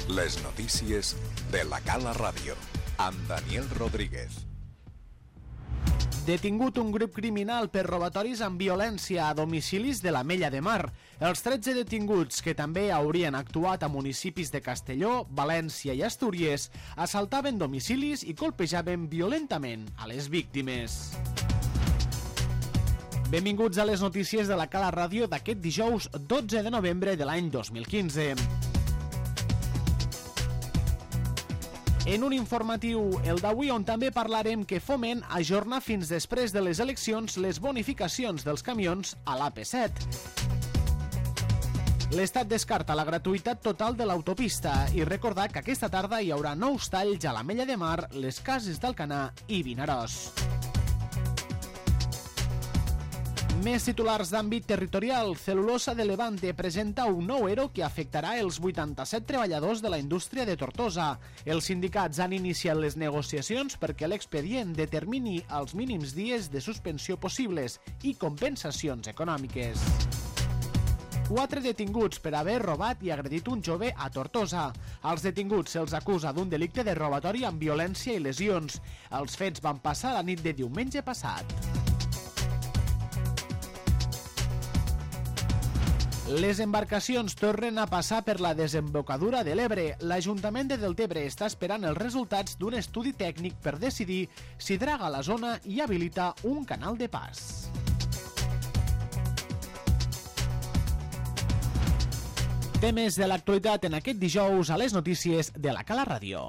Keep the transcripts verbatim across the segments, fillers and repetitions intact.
Les notícies de la Cala Ràdio, amb Daniel Rodríguez. Detingut un grup criminal per robatoris amb violència a domicilis de l'Ametlla de Mar. Els tretze detinguts, que també haurien actuat a municipis de Castelló, València i Astúries, assaltaven domicilis i colpejaven violentament a les víctimes. Benvinguts a les notícies de la Cala Ràdio d'aquest dijous dotze de novembre de l'any dos mil quinze. En un informatiu, el d'avui, on també parlarem que Foment ajorna fins després de les eleccions les bonificacions dels camions a l'A P set. L'Estat descarta la gratuïtat total de l'autopista i recordar que aquesta tarda hi haurà nous talls a l'Ametlla de Mar, les Cases d'Alcanar i Vinaròs. Més titulars d'àmbit territorial. Cel·lulosa de Levante presenta un nou ERO que afectarà els vuitanta-set treballadors de la indústria de Tortosa. Els sindicats han iniciat les negociacions perquè l'expedient determini els mínims dies de suspensió possibles i compensacions econòmiques. Quatre detinguts per haver robat i agredit un jove a Tortosa. Als detinguts se'ls acusa d'un delicte de robatori amb violència i lesions. Els fets van passar la nit de diumenge passat. Les embarcacions tornen a passar per la desembocadura de l'Ebre. L'Ajuntament de Deltebre està esperant els resultats d'un estudi tècnic per decidir si draga la zona i habilita un canal de pas. Temes de l'actualitat en aquest dijous a les notícies de la Cala Ràdio.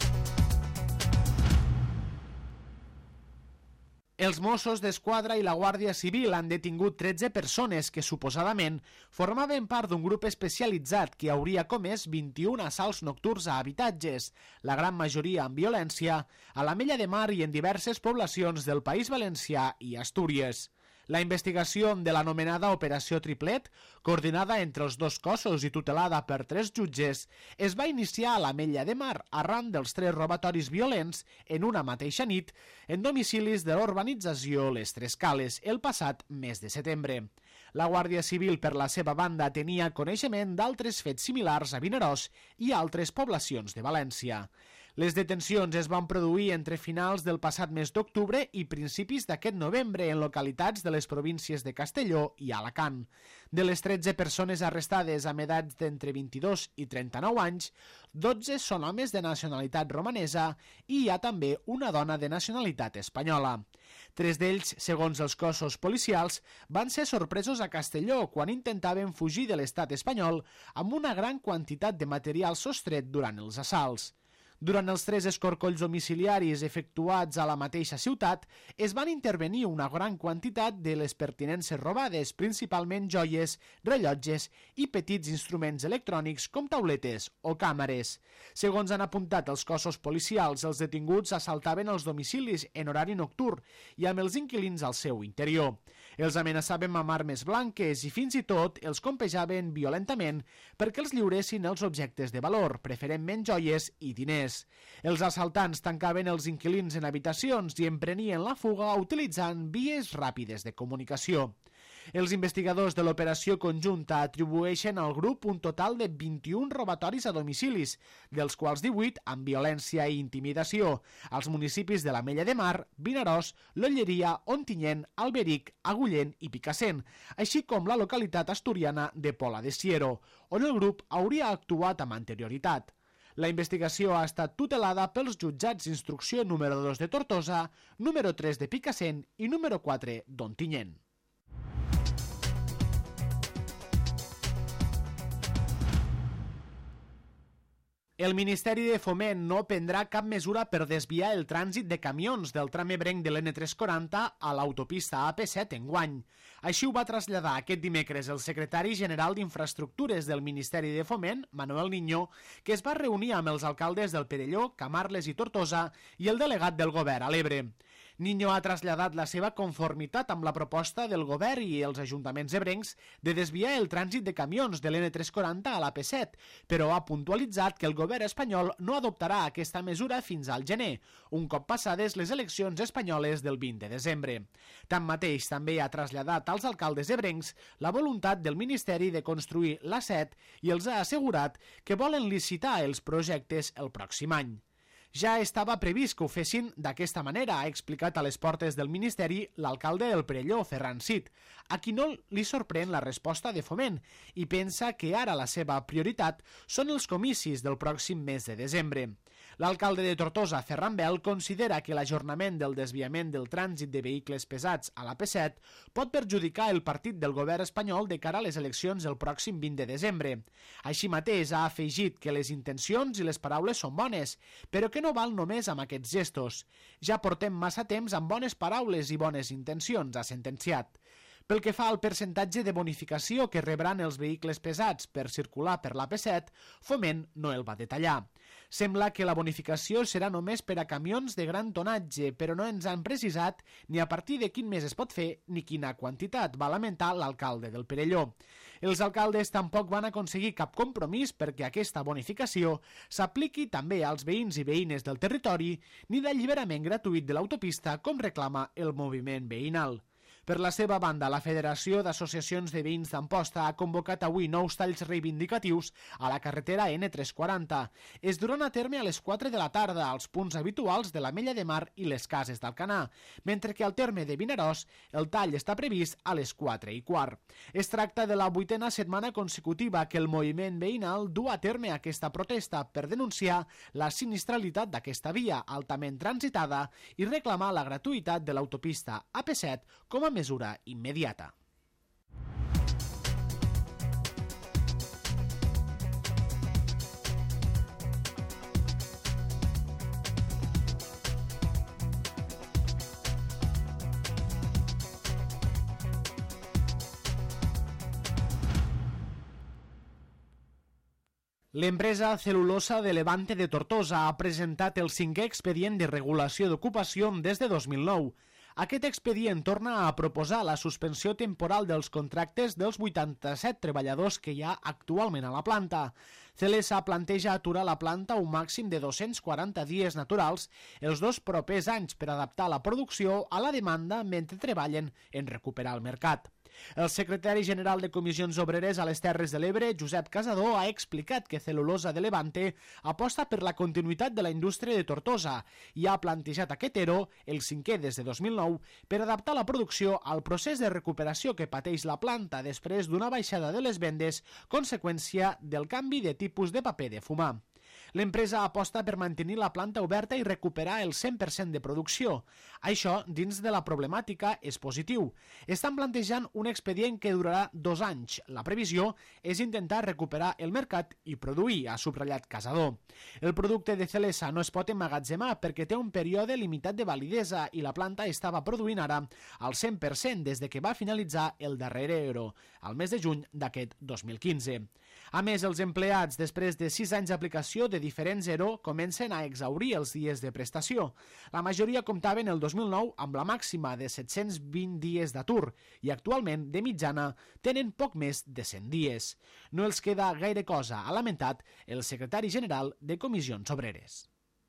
Els Mossos d'Esquadra i la Guàrdia Civil han detingut tretze persones que suposadament formaven part d'un grup especialitzat que hauria comès vint-i-un assalts nocturns a habitatges, la gran majoria amb violència, a l'Ametlla de Mar i en diverses poblacions del País Valencià i Astúries. La investigació de l'anomenada Operació Triplet, coordinada entre els dos cossos i tutelada per tres jutges, es va iniciar a l'Ametlla de Mar arran dels tres robatoris violents en una mateixa nit en domicilis de l'urbanització Les Tres Cales el passat mes de setembre. La Guàrdia Civil, per la seva banda, tenia coneixement d'altres fets similars a Vinaròs i altres poblacions de València. Les detencions es van produir entre finals del passat mes d'octubre i principis d'aquest novembre en localitats de les províncies de Castelló i Alacant. De les tretze persones arrestades amb edats d'entre vint-i-dos i trenta-nou anys, dotze són homes de nacionalitat romanesa i hi ha també una dona de nacionalitat espanyola. Tres d'ells, segons els cossos policials, van ser sorpresos a Castelló quan intentaven fugir de l'estat espanyol amb una gran quantitat de material sostret durant els assalts. Durant els tres escorcolls domiciliaris efectuats a la mateixa ciutat, es van intervenir una gran quantitat de les pertinences robades, principalment joies, rellotges i petits instruments electrònics com tauletes o càmeres. Segons han apuntat els cossos policials, els detinguts assaltaven els domicilis en horari nocturn i amb els inquilins al seu interior. Els amenaçaven amb armes blanques i fins i tot els colpejaven violentament perquè els lliuressin els objectes de valor, preferentment joies i diners. Els assaltants tancaven els inquilins en habitacions i emprenien la fuga utilitzant vies ràpides de comunicació. Els investigadors de l'operació conjunta atribueixen al grup un total de vint-i-un robatoris a domicilis, dels quals divuit amb violència i intimidació, als municipis de l'Ametlla de Mar, Vinaròs, l'Olleria, Ontinyent, Alberic, Agullent i Picassent, així com la localitat asturiana de Pola de Siero, on el grup hauria actuat amb anterioritat. La investigació ha estat tutelada pels jutjats d'instrucció número dos de Tortosa, número tres de Picassent i número quatre d'Ontinyent. El Ministeri de Foment no prendrà cap mesura per desviar el trànsit de camions del tram ebrenc de l'N tres quaranta a l'autopista A P set enguany. Així ho va traslladar aquest dimecres el secretari general d'Infraestructures del Ministeri de Foment, Manuel Niño, que es va reunir amb els alcaldes del Perelló, Camarles i Tortosa i el delegat del govern a l'Ebre. Niño ha traslladat la seva conformitat amb la proposta del govern i els ajuntaments ebrencs de desviar el trànsit de camions de l'N tres cents quaranta a la P set, però ha puntualitzat que el govern espanyol no adoptarà aquesta mesura fins al gener, un cop passades les eleccions espanyoles del vint de desembre. Tanmateix, també ha traslladat als alcaldes ebrencs la voluntat del Ministeri de construir l'A set i els ha assegurat que volen licitar els projectes el pròxim any. Ja estava previst que ho fessin d'aquesta manera, ha explicat a les portes del Ministeri l'alcalde del Perelló, Ferran Cid, a qui no li sorprèn la resposta de Foment i pensa que ara la seva prioritat són els comicis del pròxim mes de desembre. L'alcalde de Tortosa, Ferran Bel, considera que l'ajornament del desviament del trànsit de vehicles pesats a la P set pot perjudicar el partit del govern espanyol de cara a les eleccions del pròxim vint de desembre. Així mateix ha afegit que les intencions i les paraules són bones, però que no val només amb aquests gestos. Ja portem massa temps amb bones paraules i bones intencions, ha sentenciat. Pel que fa al percentatge de bonificació que rebran els vehicles pesats per circular per la P set, Foment no el va detallar. Sembla que la bonificació serà només per a camions de gran tonatge, però no ens han precisat ni a partir de quin mes es pot fer ni quina quantitat, va lamentar l'alcalde del Perelló. Els alcaldes tampoc van aconseguir cap compromís perquè aquesta bonificació s'apliqui també als veïns i veïnes del territori ni d'alliberament gratuït de l'autopista com reclama el moviment veïnal. Per la seva banda, la Federació d'Associacions de Veïns d'Amposta ha convocat avui nous talls reivindicatius a la carretera N tres cents quaranta. Es duran a terme a les quatre de la tarda als punts habituals de l'Ametlla de Mar i les Cases d'Alcanar, mentre que al terme de Vinaròs el tall està previst a les quatre i quart. Es tracta de la vuitena setmana consecutiva que el moviment veïnal du a terme aquesta protesta per denunciar la sinistralitat d'aquesta via altament transitada i reclamar la gratuïtat de l'autopista A P set com a mesura immediata. L'empresa Cel·lulosa de Levante de Tortosa ha presentat el cinquè expedient de regulació d'ocupació des de dos mil nou. Aquest expedient torna a proposar la suspensió temporal dels contractes dels vuitanta-set treballadors que hi ha actualment a la planta. Celesa planteja aturar la planta un màxim de dos-cents quaranta dies naturals els dos propers anys per adaptar la producció a la demanda mentre treballen en recuperar el mercat. El secretari general de Comissions Obreres a les Terres de l'Ebre, Josep Casador, ha explicat que Cel·lulosa de Levante aposta per la continuïtat de la indústria de Tortosa i ha plantejat aquest E R O, el cinquè des de dos mil nou, per adaptar la producció al procés de recuperació que pateix la planta després d'una baixada de les vendes conseqüència del canvi de tipus de paper de fumar. L'empresa aposta per mantenir la planta oberta i recuperar el cent per cent de producció. Això, dins de la problemàtica, és positiu. Estan plantejant un expedient que durarà dos anys. La previsió és intentar recuperar el mercat i produir, ha subratllat Casador. El producte de Celesa no es pot emmagatzemar perquè té un període limitat de validesa i la planta estava produint ara al cent per cent des de que va finalitzar el darrer E R O, al mes de juny d'aquest dos mil quinze. A més, els empleats, després de sis anys d'aplicació de diferents E R O, comencen a exhaurir els dies de prestació. La majoria comptaven el dos mil nou amb la màxima de set-cents vint dies d'atur i actualment, de mitjana, tenen poc més de cent dies. No els queda gaire cosa, ha lamentat el secretari general de Comissions Obreres.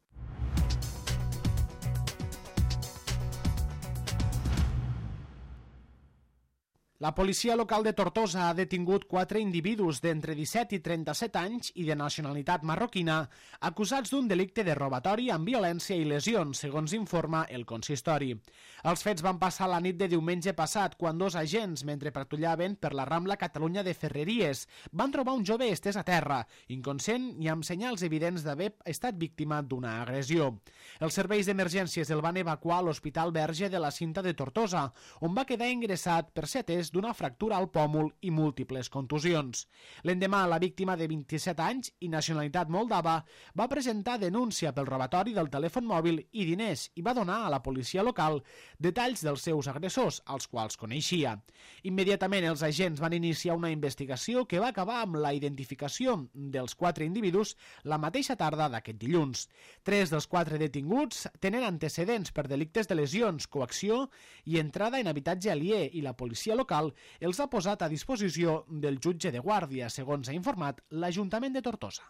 La policia local de Tortosa ha detingut quatre individus d'entre disset i trenta-set anys i de nacionalitat marroquina acusats d'un delicte de robatori amb violència i lesions, segons informa el consistori. Els fets van passar la nit de diumenge passat quan dos agents, mentre patrullaven per la Rambla Catalunya de Ferreries, van trobar un jove estès a terra, inconscient i amb senyals evidents d'haver estat víctima d'una agressió. Els serveis d'emergències el van evacuar a l'Hospital Verge de la Cinta de Tortosa, on va quedar ingressat per ser atès d'una fractura al pòmul i múltiples contusions. L'endemà, la víctima de vint-i-set anys i nacionalitat moldava va presentar denúncia pel robatori del telèfon mòbil i diners i va donar a la policia local detalls dels seus agressors, als quals coneixia. Immediatament els agents van iniciar una investigació que va acabar amb la identificació dels quatre individus la mateixa tarda d'aquest dilluns. Tres dels quatre detinguts tenen antecedents per delictes de lesions, coacció i entrada en habitatge aliè i la policia local els ha posat a disposició del jutge de guàrdia, segons ha informat l'Ajuntament de Tortosa.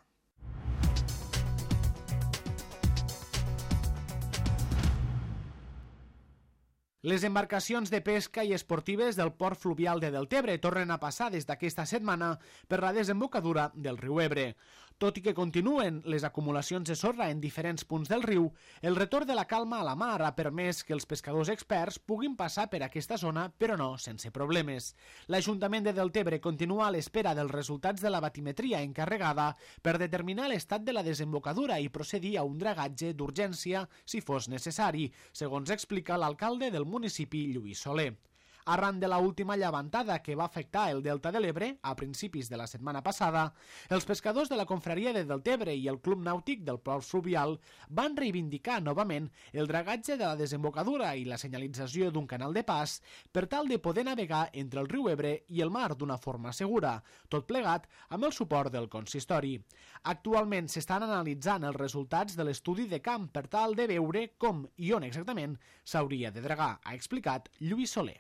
Les embarcacions de pesca i esportives del port fluvial de Deltebre tornen a passar des d'aquesta setmana per la desembocadura del riu Ebre. Tot i que continuen les acumulacions de sorra en diferents punts del riu, el retorn de la calma a la mar ha permès que els pescadors experts puguin passar per aquesta zona, però no sense problemes. L'Ajuntament de Deltebre continua a l'espera dels resultats de la batimetria encarregada per determinar l'estat de la desembocadura i procedir a un dragatge d'urgència si fos necessari, segons explica l'alcalde del municipi, Lluís Soler. Arran de la última llevantada que va afectar el Delta de l'Ebre a principis de la setmana passada, els pescadors de la confraria de Deltebre i el Club Nàutic del Port Fluvial van reivindicar novament el dragatge de la desembocadura i la senyalització d'un canal de pas per tal de poder navegar entre el riu Ebre i el mar d'una forma segura, tot plegat amb el suport del consistori. Actualment s'estan analitzant els resultats de l'estudi de camp per tal de veure com i on exactament s'hauria de dragar, ha explicat Lluís Soler.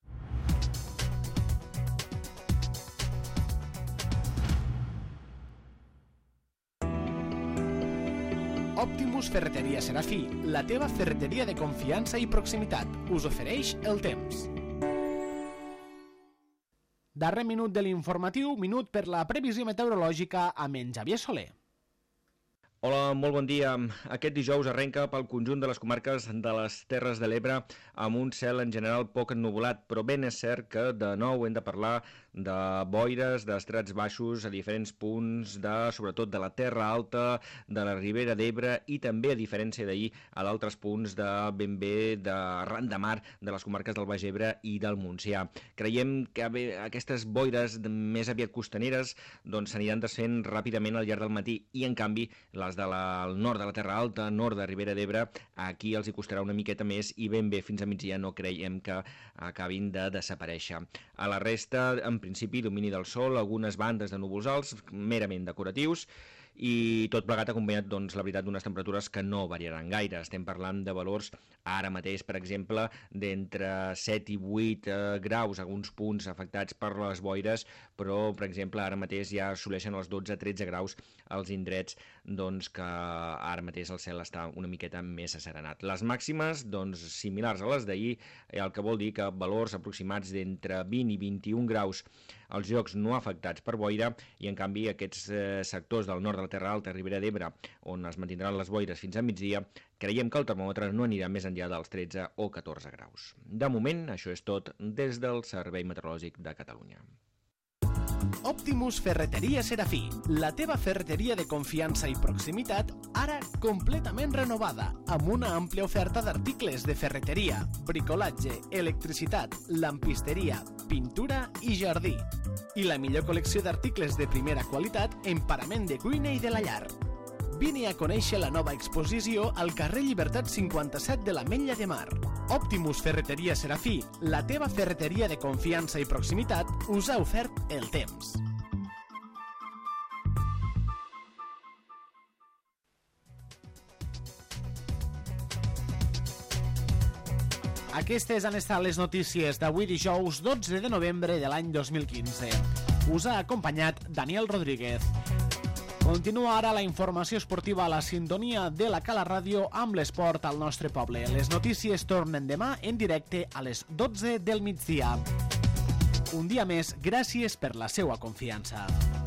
Optimus Ferreteria Serafí, la teva ferreteria de confiança i proximitat, us ofereix el temps. Darrer minut de l'informatiu, minut per la previsió meteorològica amb en Xavier Soler. Hola, molt bon dia. Aquest dijous arrenca pel conjunt de les comarques de les Terres de l'Ebre amb un cel en general poc ennuvolat, però ben és cert que de nou hem de parlar de boires, d'estrats baixos a diferents punts, de, sobretot de la Terra Alta, de la Ribera d'Ebre i també, a diferència d'ahir, a d'altres punts de ben bé de ran de mar de les comarques del Baix Ebre i del Montsià. Creiem que aquestes boires més aviat costaneres doncs s'aniran desfent ràpidament al llarg del matí i, en canvi, les del nord de la Terra Alta, nord de Ribera d'Ebre, aquí els hi costarà una miqueta més i ben bé fins a migdia no creiem que acabin de desaparèixer. A la resta, en principi, domini del sol, algunes bandes de núvols alts, merament decoratius, i tot plegat acompanyat, doncs, la veritat, d'unes temperatures que no variaran gaire. Estem parlant de valors ara mateix, per exemple, d'entre set i vuit eh, graus, alguns punts afectats per les boires, però, per exemple, ara mateix ja assoleixen els dotze a tretze graus als indrets, doncs, que ara mateix el cel està una miqueta més asserenat. Les màximes, doncs, similars a les d'ahir, el que vol dir que valors aproximats d'entre vint i vint-i-un graus als llocs no afectats per boira i, en canvi, aquests eh, sectors del nord de la Terra Alta, Ribera d'Ebre, on es mantindran les boires fins a migdia, creiem que el termòmetre no anirà més enllà dels tretze o catorze graus. De moment, això és tot des del Servei Meteorològic de Catalunya. Optimus Ferreteria Serafí, la teva ferreteria de confiança i proximitat, ara completament renovada, amb una àmplia oferta d'articles de ferreteria, bricolatge, electricitat, lampisteria, pintura i jardí. I la millor col·lecció d'articles de primera qualitat en parament de cuina i de la llar. Vine a conèixer la nova exposició al carrer Llibertat cinquanta-set de l'Ametlla de Mar. Optimus Ferreteria Serafí, la teva ferreteria de confiança i proximitat, us ha ofert el temps. Aquestes han estat les notícies d'avui dijous dotze de novembre de l'any dos mil quinze. Us ha acompanyat Daniel Rodríguez. Continua ara la informació esportiva a la sintonia de la Cala Ràdio amb l'esport al nostre poble. Les notícies tornen demà en directe a les dotze del migdia. Un dia més, gràcies per la seua confiança.